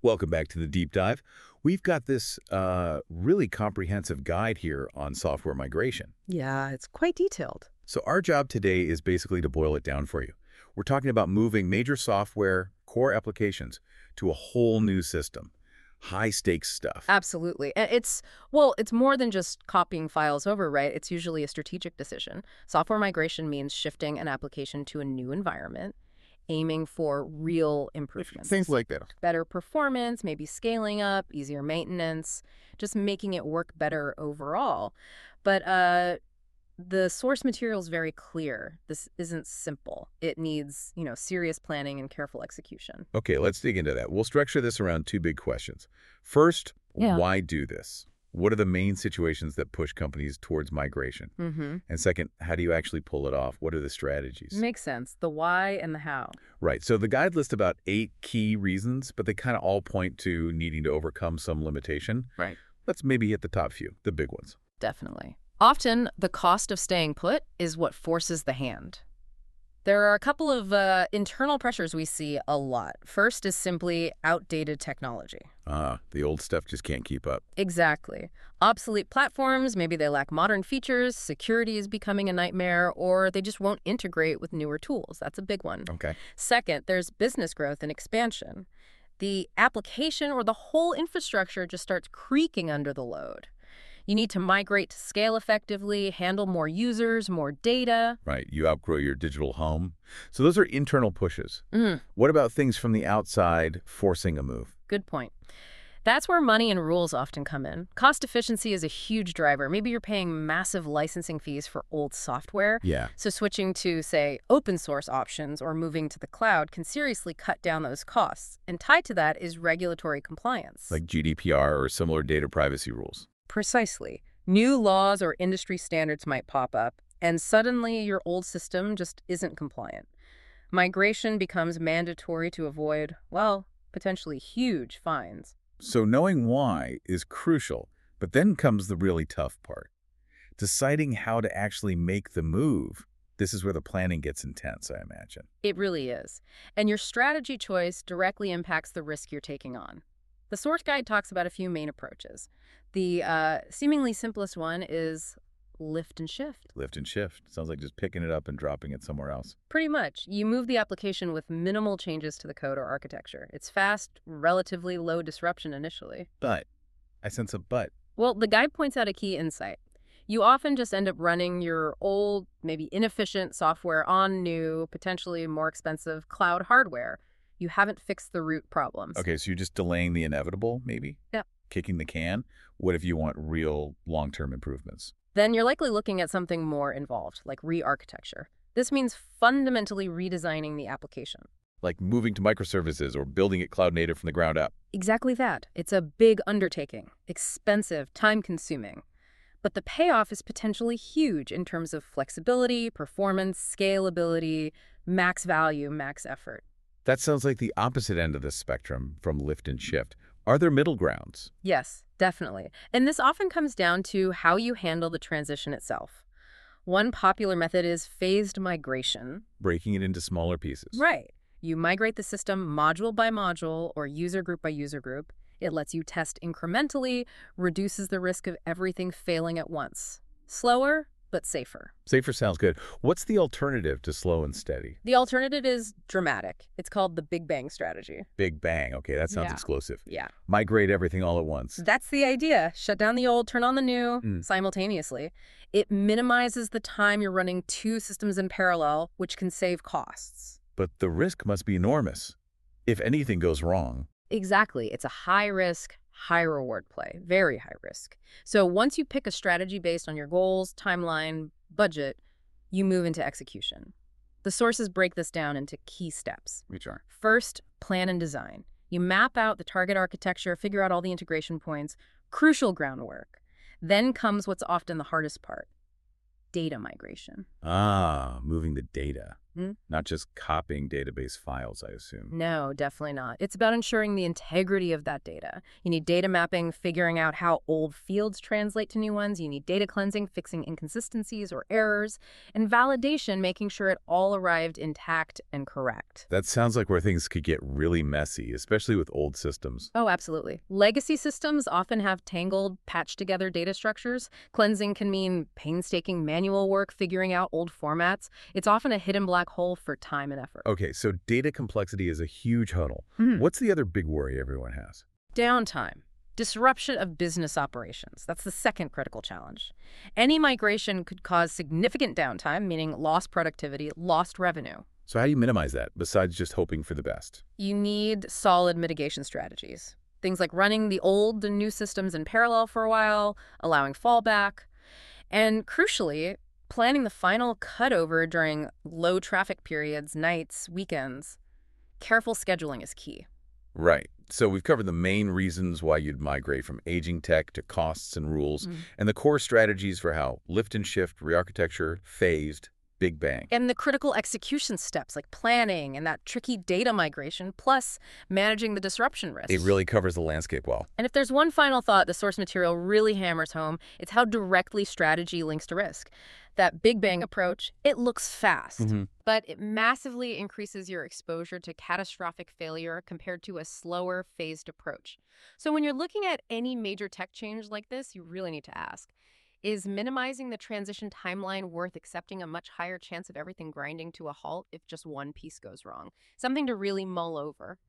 Welcome back to the deep dive. We've got this really comprehensive guide here on software migration. Yeah, it's quite detailed. So our job today is basically to boil it down for you. We're talking about moving major software core applications to a whole new system. High stakes stuff. Absolutely. It's more than just copying files over, right? It's usually a strategic decision. Software migration means shifting an application to a new environment, aiming for real improvements. Things like that. Better performance, maybe scaling up, easier maintenance, just making it work better overall. But the source material is very clear. This isn't simple. It needs, serious planning and careful execution. Okay, let's dig into that. We'll structure this around two big questions. First, Yeah. why do this? What are the main situations that push companies towards migration? Mm-hmm. And second, how do you actually pull it off? What are the strategies? Makes sense. The why and the how. Right. So the guide lists about 8 key reasons, but they kind of all point to needing to overcome some limitation. Right. Let's maybe hit the top few, the big ones. Definitely. Often, the cost of staying put is what forces the hand. There are a couple of internal pressures we see a lot. First is simply outdated technology. The old stuff just can't keep up. Exactly. Obsolete platforms, maybe they lack modern features, security is becoming a nightmare, or they just won't integrate with newer tools. That's a big one. Okay. Second, there's business growth and expansion. The application or the whole infrastructure just starts creaking under the load. You need to migrate to scale effectively, handle more users, more data. Right. You outgrow your digital home. So those are internal pushes. Mm, What about things from the outside forcing a move? good point. That's where money and rules often come in. Cost efficiency is a huge driver. Maybe you're paying massive licensing fees for old software. Yeah. So switching to, say, open source options or moving to the cloud can seriously cut down those costs. And tied to that is regulatory compliance. Like GDPR or similar data privacy rules. Precisely. New laws or industry standards might pop up, and suddenly your old system just isn't compliant. Migration becomes mandatory to avoid, well, potentially huge fines. So knowing why is crucial, but then comes the really tough part. Deciding how to actually make the move. This is where the planning gets intense, I imagine. It really is. And your strategy choice directly impacts the risk you're taking on. The source guide talks about a few main approaches. The seemingly simplest one is lift and shift. Lift and shift. Sounds like just picking it up and dropping it somewhere else. Pretty much. You move the application with minimal changes to the code or architecture. It's fast, relatively low disruption initially. But, I sense a but. Well, the guide points out a key insight. You often just end up running your old, maybe inefficient software on new, potentially more expensive cloud hardware. You haven't fixed the root problems. Okay, so you're just delaying the inevitable, maybe? Yeah. Kicking the can? What if you want real long-term improvements? Then you're likely looking at something more involved, like re-architecture. This means fundamentally redesigning the application. Like moving to microservices or building it cloud native from the ground up. Exactly that. It's a big undertaking, expensive, time-consuming. But the payoff is potentially huge in terms of flexibility, performance, scalability, max value, max effort. That sounds like the opposite end of the spectrum from lift and shift. Are there middle grounds? Yes, definitely. And this often comes down to how you handle the transition itself. One popular method is phased migration. Breaking it into smaller pieces. Right. You migrate the system module by module or user group by user group. It lets you test incrementally, reduces the risk of everything failing at once. Slower, but safer. Safer sounds good. What's the alternative to slow and steady? The alternative is dramatic. It's called the Big Bang strategy. Big bang. Okay, that sounds Yeah. explosive. Yeah. Migrate everything all at once. That's the idea. Shut down the old, turn on the new simultaneously. It minimizes the time you're running two systems in parallel, which can save costs. But the risk must be enormous. If anything goes wrong. Exactly. It's a high-risk, high-reward play. Very high risk. So once you pick a strategy based on your goals, timeline, budget, you move into execution. The sources break this down into key steps. Which are? First, plan and design. You map out the target architecture, figure out all the integration points, crucial groundwork. Then comes what's often the hardest part, data migration. Moving the data. not just copying database files, I assume. No, definitely not. It's about ensuring the integrity of that data. You need data mapping, figuring out how old fields translate to new ones. You need data cleansing, fixing inconsistencies or errors, and validation, making sure it all arrived intact and correct. That sounds like where things could get really messy, especially with old systems. Oh, absolutely. Legacy systems often have tangled, patched-together data structures. Cleansing can mean painstaking manual work figuring out old formats. It's often a hidden black hole for time and effort. Okay, so data complexity is a huge hurdle. Mhm. What's the other big worry everyone has? Downtime. Disruption of business operations. That's the second critical challenge. Any migration could cause significant downtime, meaning lost productivity, lost revenue. So how do you minimize that, besides just hoping for the best? You need solid mitigation strategies. Things like running the old and new systems in parallel for a while, allowing fallback, and crucially, planning the final cutover during low traffic periods, nights, weekends. Careful scheduling is key. Right. So we've covered the main reasons why you'd migrate from aging tech to costs and rules, and the core strategies for how lift and shift, re-architecture, phased, big bang. And the critical execution steps like planning and that tricky data migration, plus managing the disruption risks. It really covers the landscape well. And if there's one final thought the source material really hammers home, it's how directly strategy links to risk. That Big Bang approach, it looks fast, but it massively increases your exposure to catastrophic failure compared to a slower, phased approach. So when you're looking at any major tech change like this, you really need to ask, is minimizing the transition timeline worth accepting a much higher chance of everything grinding to a halt if just one piece goes wrong? Something to really mull over.